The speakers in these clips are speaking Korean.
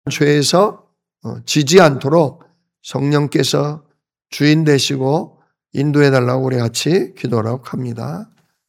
죄에서 지지 않도록 성령께서 주인 되시고 인도해 달라고 우리 같이 기도하도록 합니다.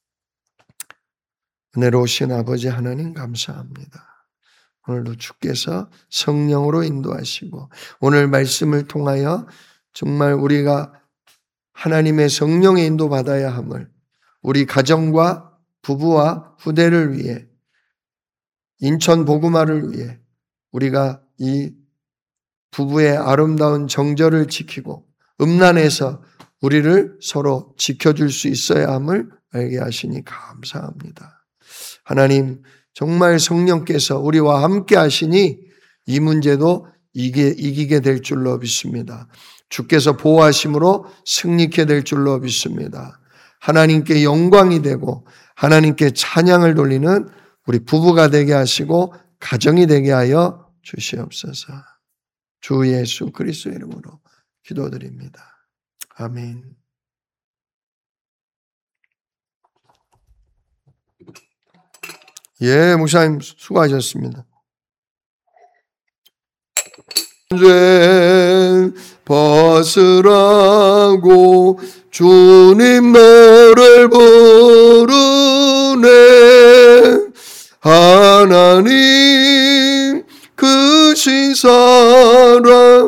은혜로우신 아버지 하나님 감사합니다. 오늘도 주께서 성령으로 인도하시고 오늘 말씀을 통하여 정말 우리가 하나님의 성령의 인도받아야 함을 우리 가정과 부부와 후대를 위해 인천 복음화를 위해 우리가 이 부부의 아름다운 정절을 지키고 음란에서 우리를 서로 지켜줄 수 있어야 함을 알게 하시니 감사합니다. 하나님 정말 성령께서 우리와 함께 하시니 이 문제도 이기게 될 줄로 믿습니다. 주께서 보호하심으로 승리케 될 줄로 믿습니다. 하나님께 영광이 되고 하나님께 찬양을 돌리는 우리 부부가 되게 하시고 가정이 되게 하여 주시옵소서. 주 예수 그리스도의 이름으로 기도드립니다. 아멘. 예, 목사님 수고하셨습니다. 죄 벗으라고 주님 너를 부르네. 하나님 크신 사랑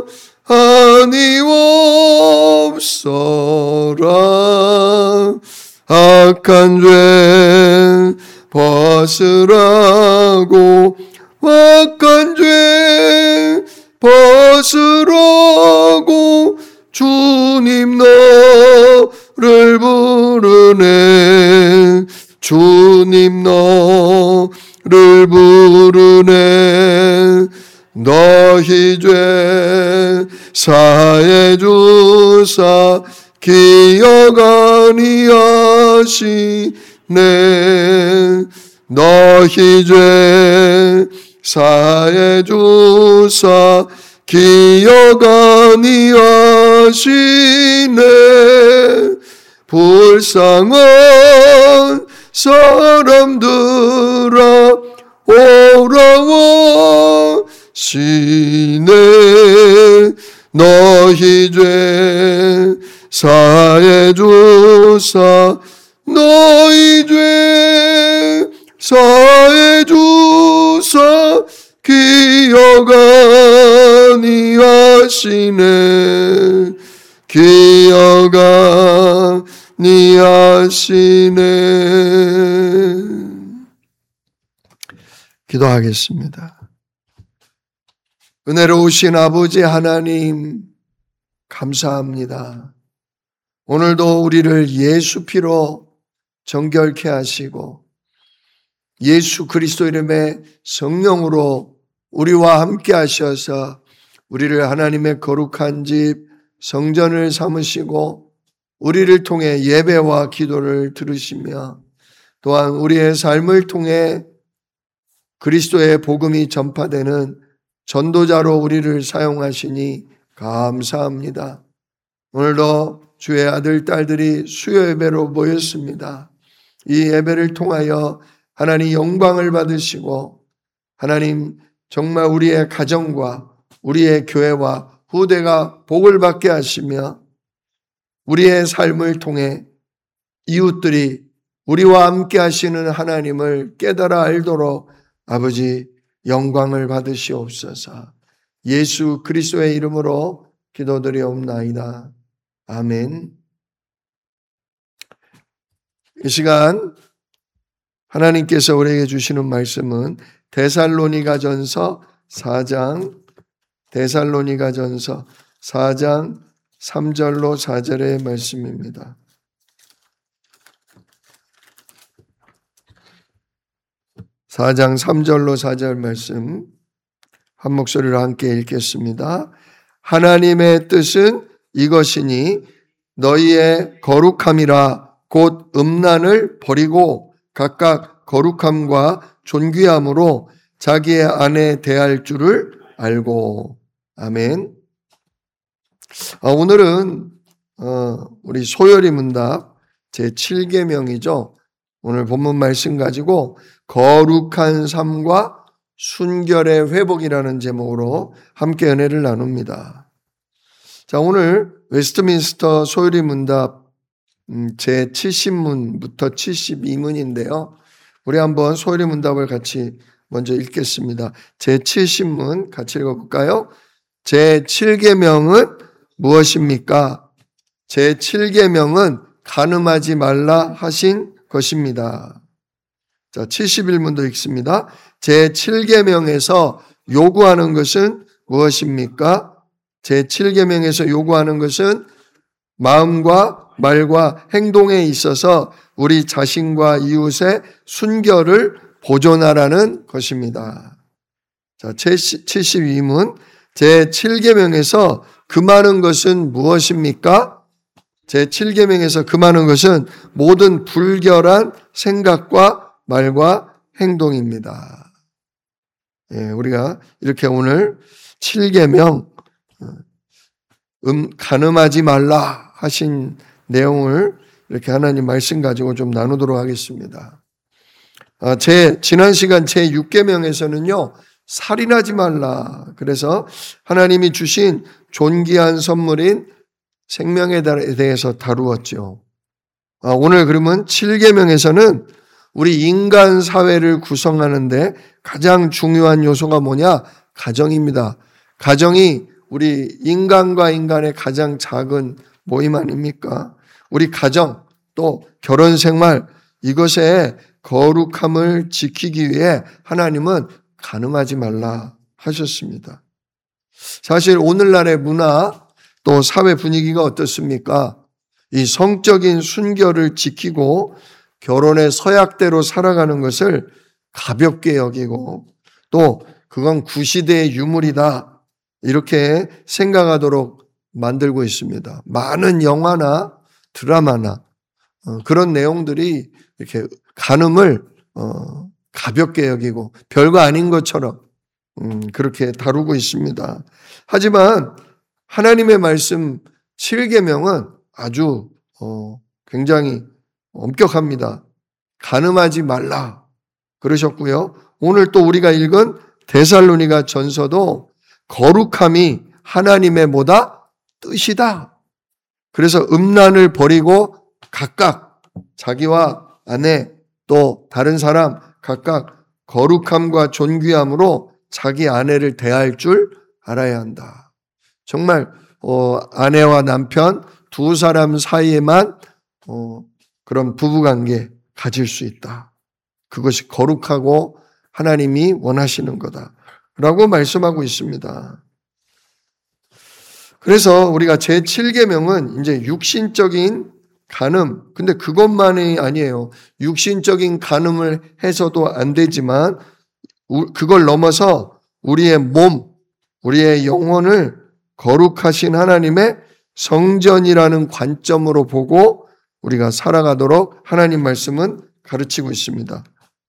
아니옵소라. 악한 죄 벗으라고 악한 죄 벗으라고 주님 너를 부르네. 주님 너를 부르네. 너희 죄 사해 주사 기억 아니하시네. 너희 죄 사해 주사 기억 아니하시네. 불쌍한 사람들아 오라와 시네. 너희 죄 사해 주사 너희 죄 사해 주사 기억 아니하시네. 기억 아니하시네. 기도하겠습니다. 은혜로우신 아버지 하나님 감사합니다. 오늘도 우리를 예수 피로 정결케 하시고 예수 그리스도 이름의 성령으로 우리와 함께 하셔서 우리를 하나님의 거룩한 집 성전을 삼으시고 우리를 통해 예배와 기도를 들으시며 또한 우리의 삶을 통해 그리스도의 복음이 전파되는 전도자로 우리를 사용하시니 감사합니다. 오늘도 주의 아들, 딸들이 수요 예배로 모였습니다. 이 예배를 통하여 하나님 영광을 받으시고 하나님 정말 우리의 가정과 우리의 교회와 후대가 복을 받게 하시며 우리의 삶을 통해 이웃들이 우리와 함께 하시는 하나님을 깨달아 알도록 아버지 영광을 받으시옵소서. 예수 그리스도의 이름으로 기도드리옵나이다. 아멘. 이 시간 하나님께서 우리에게 주시는 말씀은 데살로니가전서 4장 3절로 4절의 말씀입니다. (4장 3절로 4절) 말씀 한 목소리로 함께 읽겠습니다. 하나님의 뜻은 이것이니 너희의 거룩함이라 곧 음란을 버리고 각각 거룩함과 존귀함으로 자기의 아내 대할 줄을 알고. 아멘. 오늘은 우리 소열이 문답 제7계명이죠. 오늘 본문 말씀 가지고 거룩한 삶과 순결의 회복이라는 제목으로 함께 은혜를 나눕니다. 자, 오늘 웨스트민스터 소요리 문답 제 70문부터 72문인데요. 우리 한번 소요리 문답을 같이 먼저 읽겠습니다. 제 70문 같이 읽어볼까요? 제 7계명은 무엇입니까? 제 7계명은 간음하지 말라 하신 것입니다. 자, 71문도 읽습니다. 제 7계명에서 요구하는 것은 무엇입니까? 제 7계명에서 요구하는 것은 마음과 말과 행동에 있어서 우리 자신과 이웃의 순결을 보존하라는 것입니다. 자, 72문. 제 7계명에서 금하는 것은 무엇입니까? 제 7계명에서 금하는 것은 모든 불결한 생각과 말과 행동입니다. 예, 우리가 이렇게 오늘 7계명 간음하지 말라 하신 내용을 이렇게 하나님 말씀 가지고 좀 나누도록 하겠습니다. 지난 시간 제 6계명에서는요, 살인하지 말라. 그래서 하나님이 주신 존귀한 선물인 생명에 대해서 다루었죠. 오늘 그러면 7계명에서는 우리 인간 사회를 구성하는데 가장 중요한 요소가 뭐냐? 가정입니다. 가정이 우리 인간과 인간의 가장 작은 모임 아닙니까? 우리 가정 또 결혼 생활 이것의 거룩함을 지키기 위해 하나님은 간음하지 말라 하셨습니다. 사실 오늘날의 문화 또 사회 분위기가 어떻습니까? 이 성적인 순결을 지키고 결혼의 서약대로 살아가는 것을 가볍게 여기고 또 그건 구시대의 유물이다 이렇게 생각하도록 만들고 있습니다. 많은 영화나 드라마나 그런 내용들이 이렇게 간음을 가볍게 여기고 별거 아닌 것처럼 그렇게 다루고 있습니다. 하지만 하나님의 말씀 7계명은 아주 굉장히 엄격합니다. 간음하지 말라 그러셨고요. 오늘 또 우리가 읽은 데살로니가 전서도 거룩함이 하나님의 뭐다? 뜻이다. 그래서 음란을 버리고 각각 자기와 아내 또 다른 사람 각각 거룩함과 존귀함으로 자기 아내를 대할 줄 알아야 한다. 정말 아내와 남편 두 사람 사이에만 그런 부부관계 가질 수 있다. 그것이 거룩하고 하나님이 원하시는 거다라고 말씀하고 있습니다. 그래서 우리가 제7계명은 이제 육신적인 간음, 근데 그것만이 아니에요. 육신적인 간음을 해서도 안 되지만 그걸 넘어서 우리의 몸, 우리의 영혼을 거룩하신 하나님의 성전이라는 관점으로 보고 우리가 살아가도록 하나님 말씀은 가르치고 있습니다.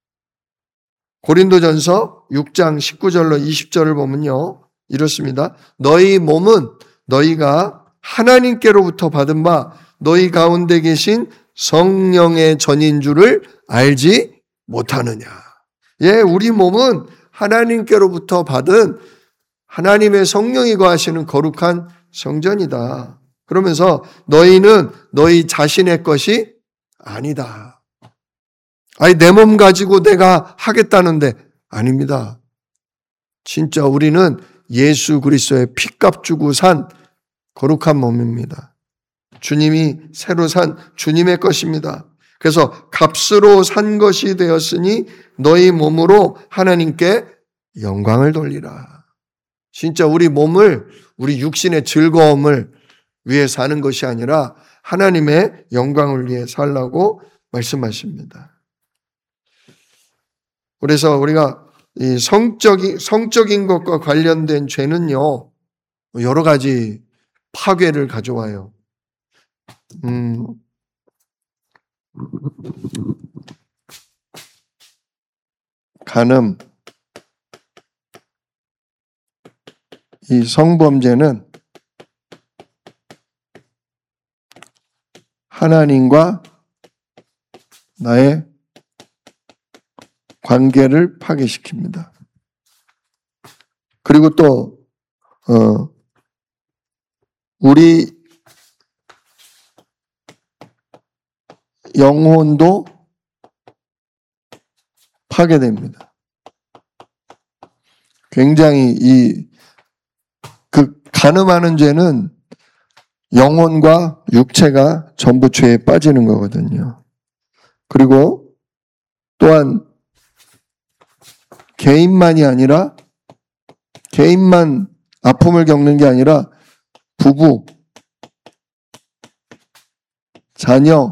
고린도전서 6장 19절로 20절을 보면요. 이렇습니다. 너희 몸은 너희가 하나님께로부터 받은 바 너희 가운데 계신 성령의 전인 줄을 알지 못하느냐. 예, 우리 몸은 하나님께로부터 받은 하나님의 성령이 거하시는 거룩한 성전이다. 그러면서 너희는 너희 자신의 것이 아니다. 아니, 내 몸 가지고 내가 하겠다는데 아닙니다. 진짜 우리는 예수 그리스도의 피값 주고 산 거룩한 몸입니다. 주님이 새로 산 주님의 것입니다. 그래서 값으로 산 것이 되었으니 너희 몸으로 하나님께 영광을 돌리라. 진짜 우리 몸을 우리 육신의 즐거움을 위해 사는 것이 아니라 하나님의 영광을 위해 살라고 말씀하십니다. 그래서 우리가 이 성적인 것과 관련된 죄는요, 여러 가지 파괴를 가져와요. 간음, 이 성범죄는 하나님과 나의 관계를 파괴시킵니다. 그리고 또 우리 영혼도 파괴됩니다. 굉장히 그 간음하는 죄는 영혼과 육체가 전부 죄에 빠지는 거거든요. 그리고 또한 개인만 아픔을 겪는 게 아니라 부부, 자녀,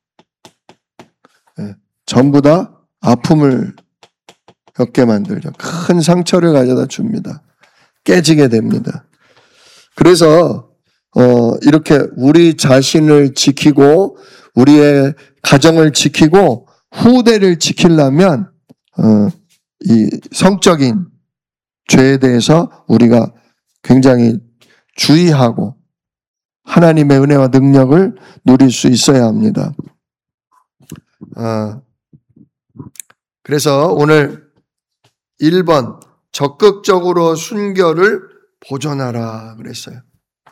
전부 다 아픔을 겪게 만들죠. 큰 상처를 가져다 줍니다. 깨지게 됩니다. 그래서 이렇게 우리 자신을 지키고 우리의 가정을 지키고 후대를 지키려면 이 성적인 죄에 대해서 우리가 굉장히 주의하고 하나님의 은혜와 능력을 누릴 수 있어야 합니다. 그래서 오늘 1번 적극적으로 순결을 보존하라 그랬어요.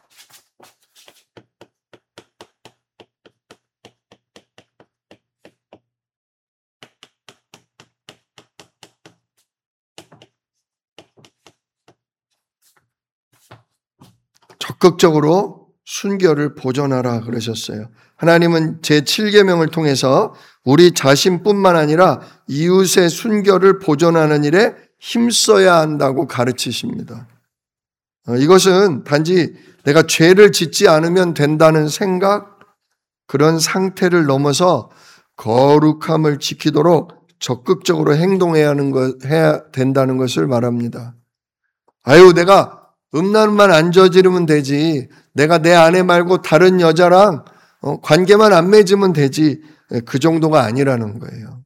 적극적으로 순결을 보존하라 그러셨어요. 하나님은 제7계명을 통해서 우리 자신뿐만 아니라 이웃의 순결을 보존하는 일에 힘써야 한다고 가르치십니다. 이것은 단지 내가 죄를 짓지 않으면 된다는 생각, 그런 상태를 넘어서 거룩함을 지키도록 적극적으로 행동해야 해야 된다는 것을 말합니다. 내가 음란만 안 저지르면 되지. 내가 내 아내 말고 다른 여자랑 관계만 안 맺으면 되지. 그 정도가 아니라는 거예요.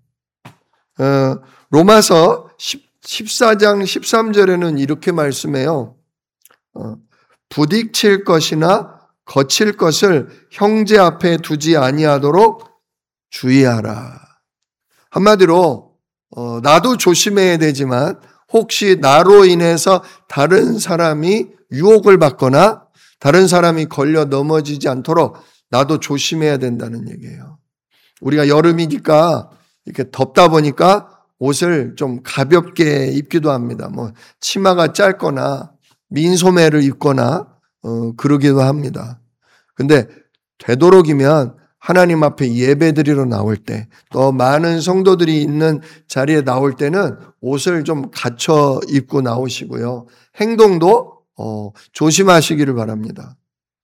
로마서 14장 13절에는 이렇게 말씀해요. 부딪힐 것이나 거칠 것을 형제 앞에 두지 아니하도록 주의하라. 한마디로 나도 조심해야 되지만 혹시 나로 인해서 다른 사람이 유혹을 받거나 다른 사람이 걸려 넘어지지 않도록 나도 조심해야 된다는 얘기예요. 우리가 여름이니까 이렇게 덥다 보니까 옷을 좀 가볍게 입기도 합니다. 치마가 짧거나 민소매를 입거나 그러기도 합니다. 근데 되도록이면 하나님 앞에 예배드리러 나올 때, 또 많은 성도들이 있는 자리에 나올 때는 옷을 좀 갖춰 입고 나오시고요. 행동도 조심하시기를 바랍니다.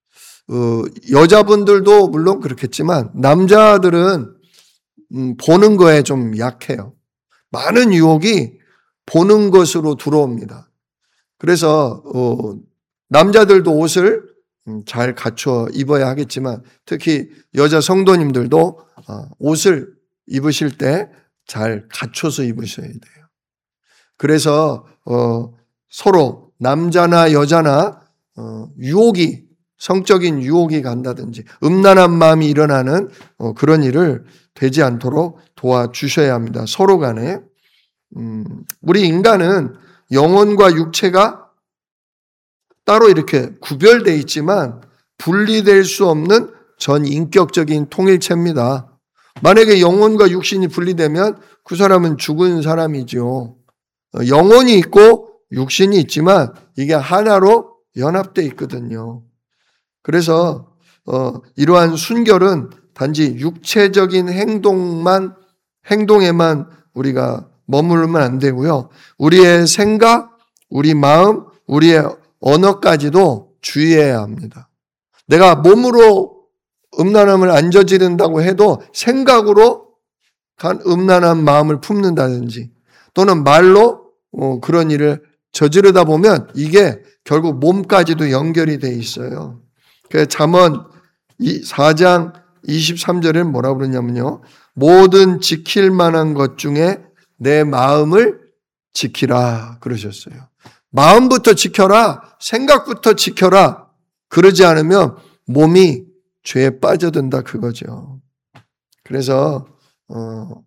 여자분들도 물론 그렇겠지만 남자들은 보는 거에 좀 약해요. 많은 유혹이 보는 것으로 들어옵니다. 그래서 남자들도 옷을 잘 갖춰 입어야 하겠지만 특히 여자 성도님들도 옷을 입으실 때 잘 갖춰서 입으셔야 돼요. 그래서 서로 남자나 여자나 성적인 유혹이 간다든지 음란한 마음이 일어나는 그런 일을 되지 않도록 도와주셔야 합니다. 서로 간에. 우리 인간은 영혼과 육체가 따로 이렇게 구별되어 있지만 분리될 수 없는 전 인격적인 통일체입니다. 만약에 영혼과 육신이 분리되면 그 사람은 죽은 사람이죠. 영혼이 있고 육신이 있지만 이게 하나로 연합되어 있거든요. 그래서 이러한 순결은 단지 육체적인 행동에만 우리가 머무르면 안 되고요. 우리의 생각, 우리 마음, 우리의 언어까지도 주의해야 합니다. 내가 몸으로 음란함을 안 저지른다고 해도 생각으로 음란한 마음을 품는다든지 또는 말로 그런 일을 저지르다 보면 이게 결국 몸까지도 연결이 돼 있어요. 그래서 잠언 4장 23절에 뭐라고 그러냐면요. 모든 지킬 만한 것 중에 내 마음을 지키라 그러셨어요. 마음부터 지켜라, 생각부터 지켜라. 그러지 않으면 몸이 죄에 빠져든다 그거죠. 그래서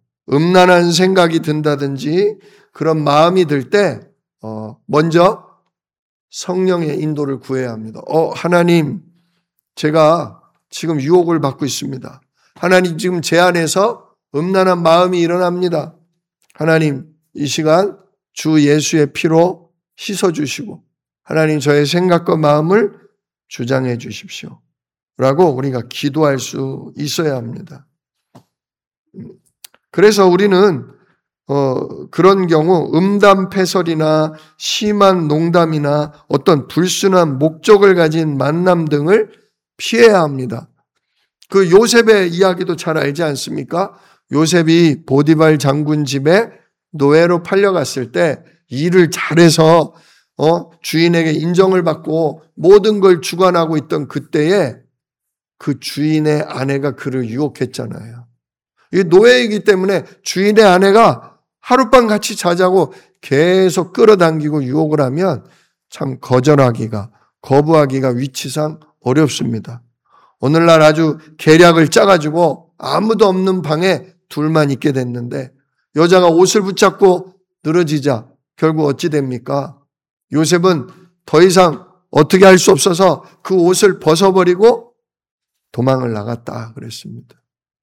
음란한 생각이 든다든지 그런 마음이 들 때 먼저 성령의 인도를 구해야 합니다. 하나님, 제가 지금 유혹을 받고 있습니다. 하나님, 지금 제 안에서 음란한 마음이 일어납니다. 하나님, 이 시간 주 예수의 피로 씻어주시고 하나님, 저의 생각과 마음을 주장해 주십시오 라고 우리가 기도할 수 있어야 합니다. 그래서 우리는 그런 경우 음담패설이나 심한 농담이나 어떤 불순한 목적을 가진 만남 등을 피해야 합니다. 그 요셉의 이야기도 잘 알지 않습니까? 요셉이 보디발 장군 집에 노예로 팔려갔을 때 일을 잘해서 주인에게 인정을 받고 모든 걸 주관하고 있던 그때에 그 주인의 아내가 그를 유혹했잖아요. 이 노예이기 때문에 주인의 아내가 하룻밤 같이 자자고 계속 끌어당기고 유혹을 하면 참 거부하기가 위치상 어렵습니다. 오늘날 아주 계략을 짜가지고 아무도 없는 방에 둘만 있게 됐는데 여자가 옷을 붙잡고 늘어지자 결국 어찌 됩니까? 요셉은 더 이상 어떻게 할 수 없어서 그 옷을 벗어버리고 도망을 나갔다 그랬습니다.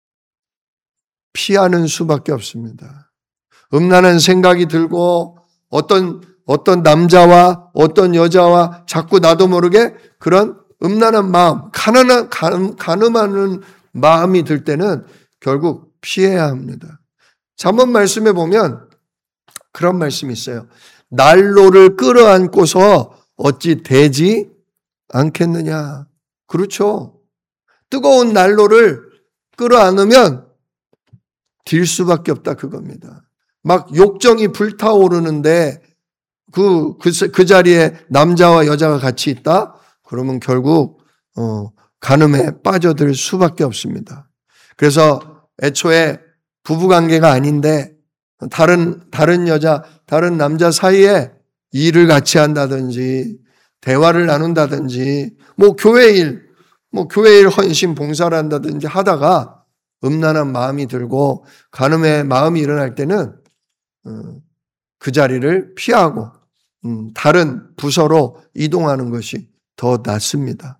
피하는 수밖에 없습니다. 음란한 생각이 들고 어떤 남자와 어떤 여자와 자꾸 나도 모르게 그런 음란한 마음, 가늠하는 마음이 들 때는 결국 피해야 합니다. 잠언 말씀에 보면 그런 말씀이 있어요. 난로를 끌어안고서 어찌 되지 않겠느냐. 그렇죠. 뜨거운 난로를 끌어안으면 딜 수밖에 없다 그겁니다. 막 욕정이 불타오르는데 그 자리에 남자와 여자가 같이 있다? 그러면 결국 간음에 빠져들 수밖에 없습니다. 그래서 애초에 부부관계가 아닌데 다른 여자, 다른 남자 사이에 일을 같이 한다든지 대화를 나눈다든지 교회 일 헌신 봉사를 한다든지 하다가 음란한 마음이 들고 간음의 마음이 일어날 때는 그 자리를 피하고 다른 부서로 이동하는 것이 더 낫습니다.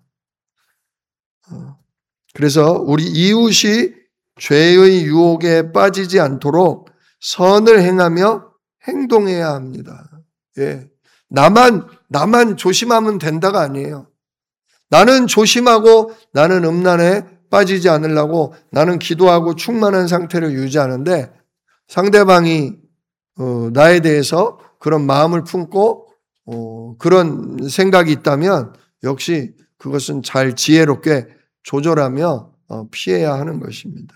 그래서 우리 이웃이 죄의 유혹에 빠지지 않도록 선을 행하며 행동해야 합니다. 예. 나만 조심하면 된다가 아니에요. 나는 조심하고 나는 음란에 빠지지 않으려고 나는 기도하고 충만한 상태를 유지하는데 상대방이 나에 대해서 그런 마음을 품고 그런 생각이 있다면 역시 그것은 잘 지혜롭게 조절하며 피해야 하는 것입니다.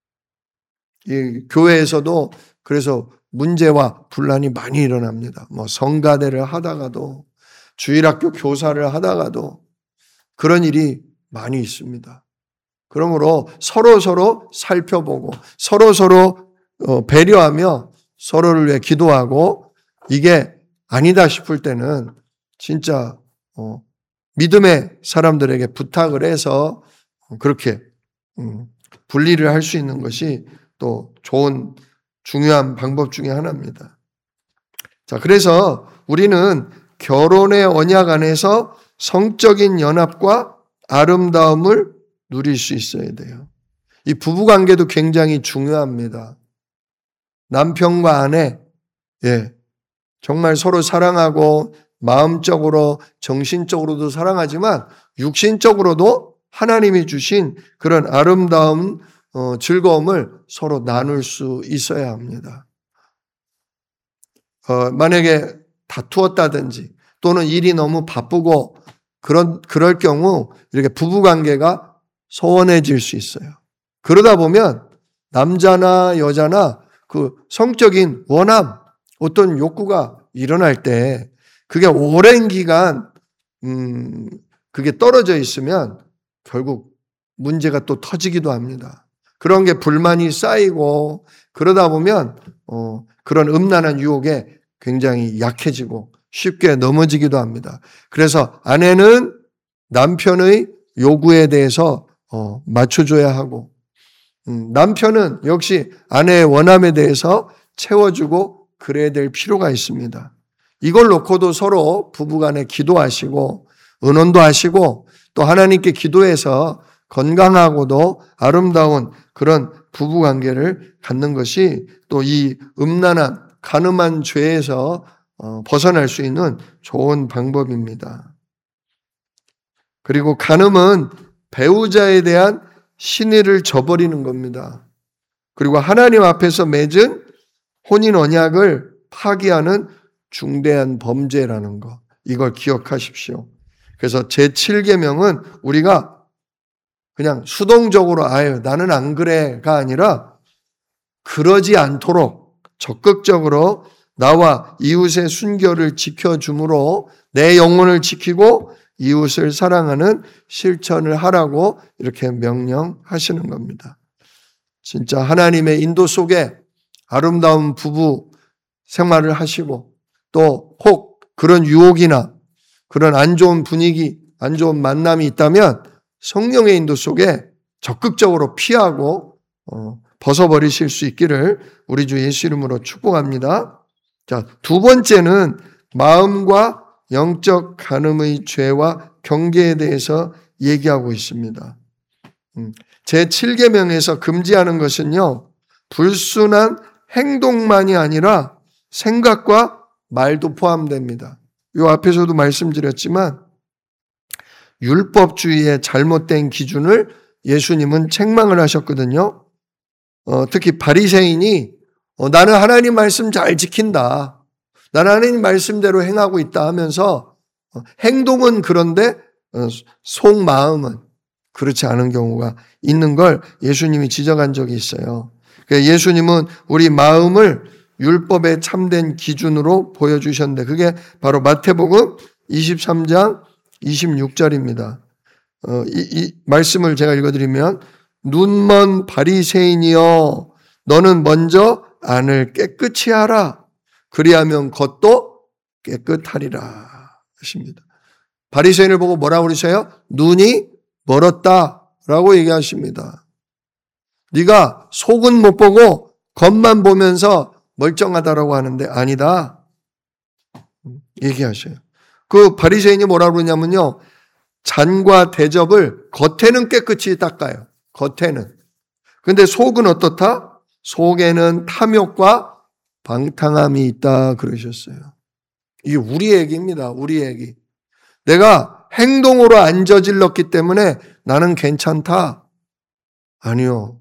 이 교회에서도 그래서 문제와 분란이 많이 일어납니다. 성가대를 하다가도 주일학교 교사를 하다가도 그런 일이 많이 있습니다. 그러므로 서로 살펴보고 서로 배려하며 서로를 위해 기도하고 이게 아니다 싶을 때는 진짜 믿음의 사람들에게 부탁을 해서 그렇게 분리를 할 수 있는 것이 또 좋은 중요한 방법 중에 하나입니다. 자, 그래서 우리는 결혼의 언약 안에서 성적인 연합과 아름다움을 누릴 수 있어야 돼요. 이 부부관계도 굉장히 중요합니다. 남편과 아내, 정말 서로 사랑하고 마음적으로 정신적으로도 사랑하지만 육신적으로도 하나님이 주신 그런 아름다운 즐거움을 서로 나눌 수 있어야 합니다. 만약에 다투었다든지 또는 일이 너무 바쁘고 그럴 경우 이렇게 부부관계가 소원해질 수 있어요. 그러다 보면 남자나 여자나 그 성적인 원함, 어떤 욕구가 일어날 때 그게 오랜 기간 그게 떨어져 있으면 결국 문제가 또 터지기도 합니다. 그런 게 불만이 쌓이고 그러다 보면 그런 음란한 유혹에 굉장히 약해지고 쉽게 넘어지기도 합니다. 그래서 아내는 남편의 요구에 대해서 맞춰줘야 하고 남편은 역시 아내의 원함에 대해서 채워주고 그래야 될 필요가 있습니다. 이걸 놓고도 서로 부부간에 기도하시고 의논도 하시고 또 하나님께 기도해서 건강하고도 아름다운 그런 부부관계를 갖는 것이 또 이 음란한 간음한 죄에서 벗어날 수 있는 좋은 방법입니다. 그리고 간음은 배우자에 대한 신의를 저버리는 겁니다. 그리고 하나님 앞에서 맺은 혼인 언약을 파기하는 중대한 범죄라는 것, 이걸 기억하십시오. 그래서 제7계명은 우리가 그냥 수동적으로 아유 나는 안 그래가 아니라 그러지 않도록 적극적으로 나와 이웃의 순결을 지켜줌으로 내 영혼을 지키고 이웃을 사랑하는 실천을 하라고 이렇게 명령하시는 겁니다. 진짜 하나님의 인도 속에 아름다운 부부 생활을 하시고 또 혹 그런 유혹이나 그런 안 좋은 분위기, 안 좋은 만남이 있다면 성령의 인도 속에 적극적으로 피하고 벗어버리실 수 있기를 우리 주 예수 이름으로 축복합니다. 자, 두 번째는 마음과 영적 간음의 죄와 경계에 대해서 얘기하고 있습니다. 제7계명에서 금지하는 것은요, 불순한 행동만이 아니라 생각과 말도 포함됩니다. 이 앞에서도 말씀드렸지만 율법주의의 잘못된 기준을 예수님은 책망을 하셨거든요. 특히 바리새인이 나는 하나님 말씀 잘 지킨다. 나는 하나님 말씀대로 행하고 있다 하면서 행동은 그런데 속마음은 그렇지 않은 경우가 있는 걸 예수님이 지적한 적이 있어요. 예수님은 우리 마음을 율법의 참된 기준으로 보여주셨는데 그게 바로 마태복음 23장 26절입니다. 이 말씀을 제가 읽어드리면 눈먼 바리새인이여 너는 먼저 안을 깨끗이 하라. 그리하면 겉도 깨끗하리라 하십니다. 바리새인을 보고 뭐라고 그러세요? 눈이 멀었다라고 얘기하십니다. 네가 속은 못 보고 겉만 보면서 멀쩡하다라고 하는데 아니다. 얘기하셔요. 그 바리새인이 뭐라고 그러냐면요. 잔과 대접을 겉에는 깨끗이 닦아요. 겉에는. 근데 속은 어떻다? 속에는 탐욕과 방탕함이 있다 그러셨어요. 이게 우리 얘기입니다. 우리 얘기. 내가 행동으로 안 저질렀기 때문에 나는 괜찮다. 아니요.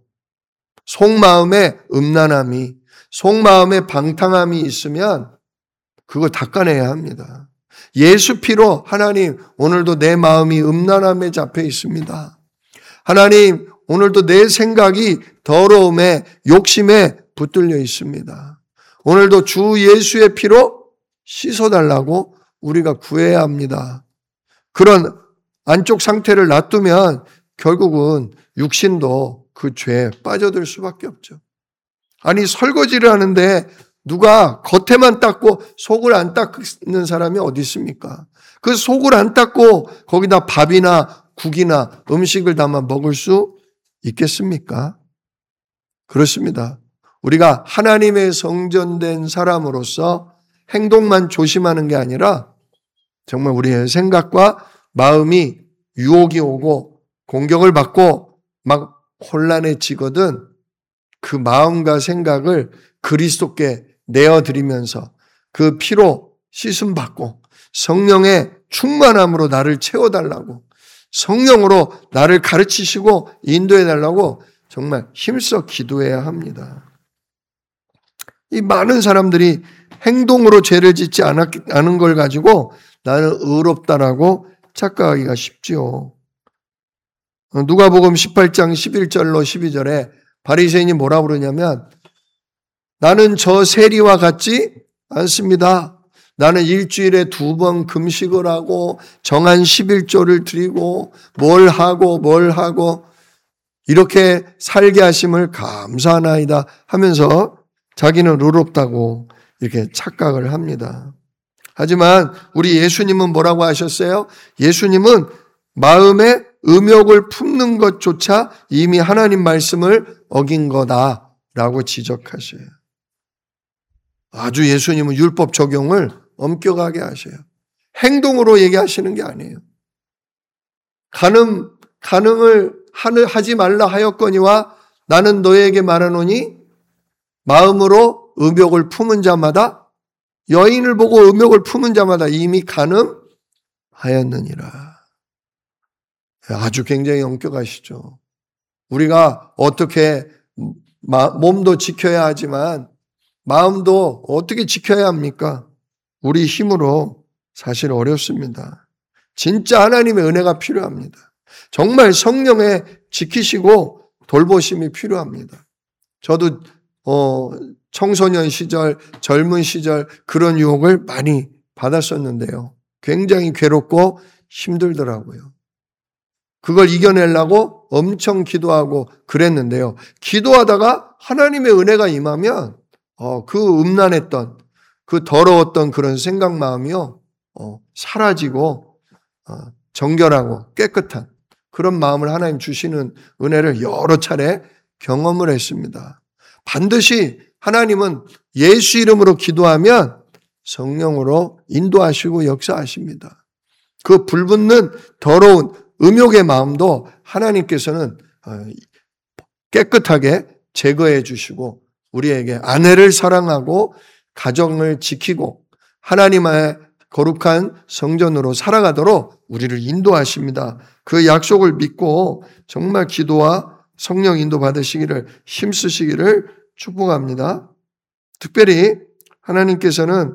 속마음에 음란함이, 속마음에 방탕함이 있으면 그거 닦아내야 합니다. 예수 피로 하나님 오늘도 내 마음이 음란함에 잡혀 있습니다. 하나님 오늘도 내 생각이 더러움에 욕심에 붙들려 있습니다. 오늘도 주 예수의 피로 씻어달라고 우리가 구해야 합니다. 그런 안쪽 상태를 놔두면 결국은 육신도 그 죄에 빠져들 수밖에 없죠. 아니 설거지를 하는데 누가 겉에만 닦고 속을 안 닦는 사람이 어디 있습니까? 그 속을 안 닦고 거기다 밥이나 국이나 음식을 담아 먹을 수 있겠습니까? 그렇습니다. 우리가 하나님의 성전된 사람으로서 행동만 조심하는 게 아니라 정말 우리의 생각과 마음이 유혹이 오고 공격을 받고 막 혼란해지거든 그 마음과 생각을 그리스도께 내어드리면서 그 피로 씻음받고 성령의 충만함으로 나를 채워달라고 성령으로 나를 가르치시고 인도해달라고 정말 힘써 기도해야 합니다. 이 많은 사람들이 행동으로 죄를 짓지 않은 걸 가지고 나는 의롭다라고 착각하기가 쉽지요. 누가복음 18장 11절로 12절에 바리새인이 뭐라고 그러냐면 나는 저 세리와 같지 않습니다. 나는 일주일에 2번 금식을 하고 정한 11조를 드리고 뭘 하고 이렇게 살게 하심을 감사하나이다 하면서 자기는 의롭다고 이렇게 착각을 합니다. 하지만 우리 예수님은 뭐라고 하셨어요? 예수님은 마음에 음욕을 품는 것조차 이미 하나님 말씀을 어긴 거다라고 지적하셔요. 아주 예수님은 율법 적용을 엄격하게 하셔요. 행동으로 얘기하시는 게 아니에요. 간음을 하지 말라 하였거니와 나는 너에게 말하노니 마음으로 음욕을 품은 자마다, 여인을 보고 음욕을 품은 자마다 이미 간음하였느니라. 아주 굉장히 엄격하시죠. 우리가 어떻게 몸도 지켜야 하지만 마음도 어떻게 지켜야 합니까? 우리 힘으로 사실 어렵습니다. 진짜 하나님의 은혜가 필요합니다. 정말 성령의 지키시고 돌보심이 필요합니다. 저도 청소년 시절, 젊은 시절 그런 유혹을 많이 받았었는데요. 굉장히 괴롭고 힘들더라고요. 그걸 이겨내려고 엄청 기도하고 그랬는데요. 기도하다가 하나님의 은혜가 임하면 그 음란했던, 그 더러웠던 그런 생각 마음이요, 사라지고 정결하고 깨끗한 그런 마음을 하나님 주시는 은혜를 여러 차례 경험을 했습니다. 반드시 하나님은 예수 이름으로 기도하면 성령으로 인도하시고 역사하십니다. 그 불붙는 더러운 음욕의 마음도 하나님께서는 깨끗하게 제거해 주시고 우리에게 아내를 사랑하고 가정을 지키고 하나님의 거룩한 성전으로 살아가도록 우리를 인도하십니다. 그 약속을 믿고 정말 기도와 성령 인도 받으시기를 힘쓰시기를 축복합니다. 특별히 하나님께서는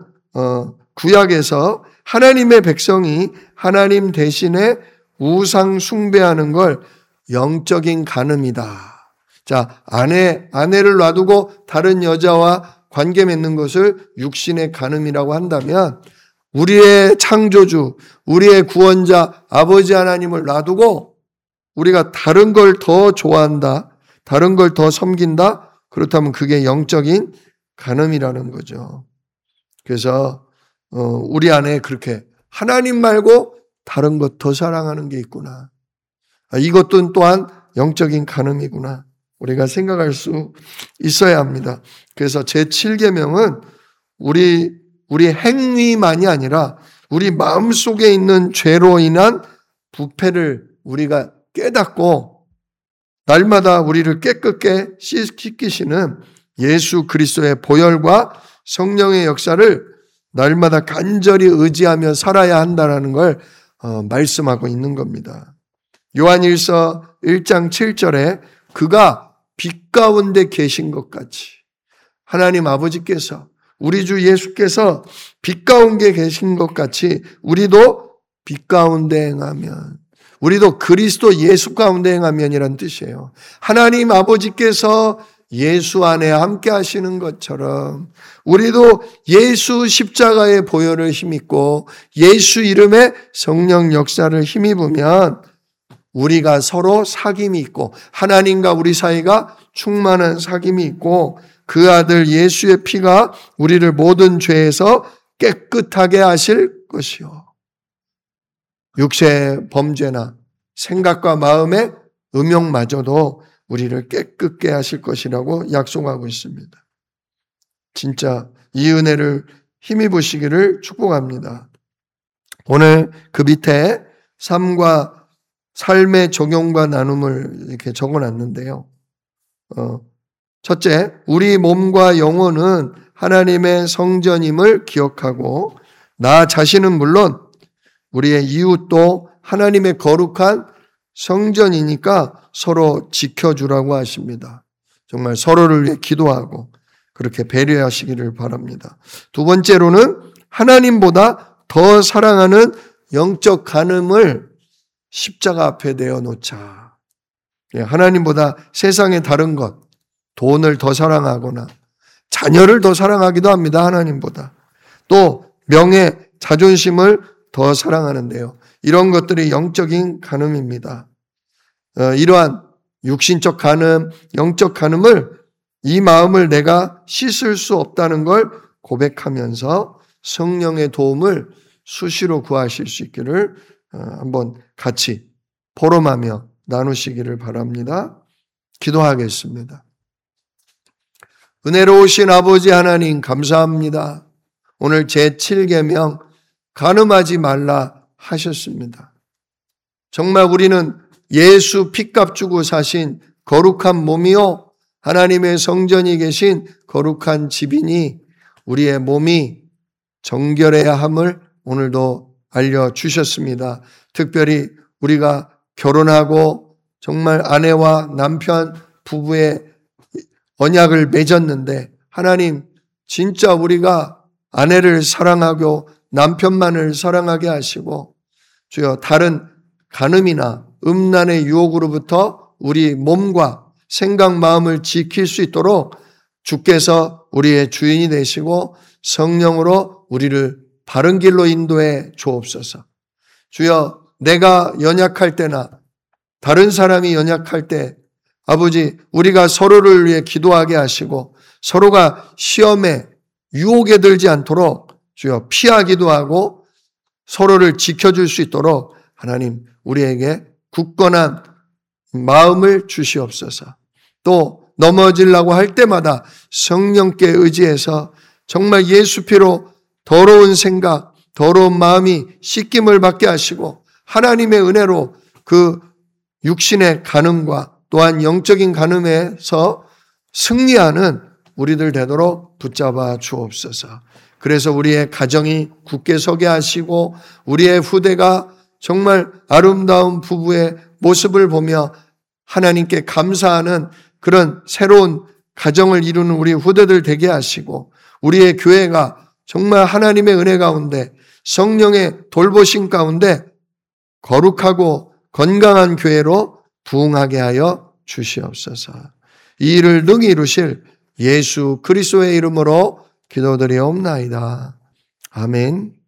구약에서 하나님의 백성이 하나님 대신에 우상 숭배하는 걸 영적인 간음이다. 자, 아내를 놔두고 다른 여자와 관계 맺는 것을 육신의 간음이라고 한다면 우리의 창조주, 우리의 구원자 아버지 하나님을 놔두고 우리가 다른 걸 더 좋아한다, 다른 걸 더 섬긴다, 그렇다면 그게 영적인 간음이라는 거죠. 그래서 우리 안에 그렇게 하나님 말고 다른 것 더 사랑하는 게 있구나. 이것도 또한 영적인 간음이구나. 우리가 생각할 수 있어야 합니다. 그래서 제7계명은 우리 행위만이 아니라 우리 마음속에 있는 죄로 인한 부패를 우리가 깨닫고 날마다 우리를 깨끗게 씻기시는 예수 그리스도의 보혈과 성령의 역사를 날마다 간절히 의지하며 살아야 한다는 걸 말씀하고 있는 겁니다. 요한일서 1장 7절에 그가 빛 가운데 계신 것 같이 하나님 아버지께서 우리 주 예수께서 빛 가운데 계신 것 같이 우리도 빛 가운데 행하면, 우리도 그리스도 예수 가운데 행하면이란 뜻이에요. 하나님 아버지께서 예수 안에 함께 하시는 것처럼 우리도 예수 십자가의 보혈을 힘입고 예수 이름의 성령 역사를 힘입으면 우리가 서로 사귐이 있고 하나님과 우리 사이가 충만한 사귐이 있고 그 아들 예수의 피가 우리를 모든 죄에서 깨끗하게 하실 것이요. 육체의 범죄나 생각과 마음의 음욕마저도 우리를 깨끗게 하실 것이라고 약속하고 있습니다. 진짜 이 은혜를 힘입으시기를 축복합니다. 오늘 그 밑에 삶과 삶의 적용과 나눔을 이렇게 적어놨는데요. 첫째, 우리 몸과 영혼은 하나님의 성전임을 기억하고 나 자신은 물론 우리의 이웃도 하나님의 거룩한 성전이니까 서로 지켜주라고 하십니다. 정말 서로를 위해 기도하고 그렇게 배려하시기를 바랍니다. 두 번째로는 하나님보다 더 사랑하는 영적 간음을 십자가 앞에 내어놓자. 하나님보다 세상의 다른 것, 돈을 더 사랑하거나 자녀를 더 사랑하기도 합니다. 하나님보다. 또 명예, 자존심을 더 사랑하는데요. 이런 것들이 영적인 간음입니다. 이러한 육신적 간음, 영적 간음을 이 마음을 내가 씻을 수 없다는 걸 고백하면서 성령의 도움을 수시로 구하실 수 있기를 한번 같이 포럼하며 나누시기를 바랍니다. 기도하겠습니다. 은혜로우신 아버지 하나님 감사합니다. 오늘 제7계명 간음하지 말라 하셨습니다. 정말 우리는 예수 핏값 주고 사신 거룩한 몸이요 하나님의 성전이 계신 거룩한 집이니 우리의 몸이 정결해야 함을 오늘도 알려주셨습니다. 특별히 우리가 결혼하고 정말 아내와 남편 부부의 언약을 맺었는데 하나님 진짜 우리가 아내를 사랑하고 남편만을 사랑하게 하시고 주여 다른 간음이나 음란의 유혹으로부터 우리 몸과 생각 마음을 지킬 수 있도록 주께서 우리의 주인이 되시고 성령으로 우리를 바른 길로 인도해 주옵소서. 주여 내가 연약할 때나 다른 사람이 연약할 때 아버지 우리가 서로를 위해 기도하게 하시고 서로가 시험에 유혹에 들지 않도록 주여 피하기도 하고 서로를 지켜줄 수 있도록 하나님 우리에게 굳건한 마음을 주시옵소서. 또 넘어지려고 할 때마다 성령께 의지해서 정말 예수 피로 더러운 생각, 더러운 마음이 씻김을 받게 하시고 하나님의 은혜로 그 육신의 간음과 또한 영적인 간음에서 승리하는 우리들 되도록 붙잡아 주옵소서. 그래서 우리의 가정이 굳게 서게 하시고 우리의 후대가 정말 아름다운 부부의 모습을 보며 하나님께 감사하는 그런 새로운 가정을 이루는 우리 후대들 되게 하시고 우리의 교회가 정말 하나님의 은혜 가운데 성령의 돌보심 가운데 거룩하고 건강한 교회로 부흥하게 하여 주시옵소서. 이 일을 능히 이루실 예수 그리스도의 이름으로 기도드리옵나이다. 아멘.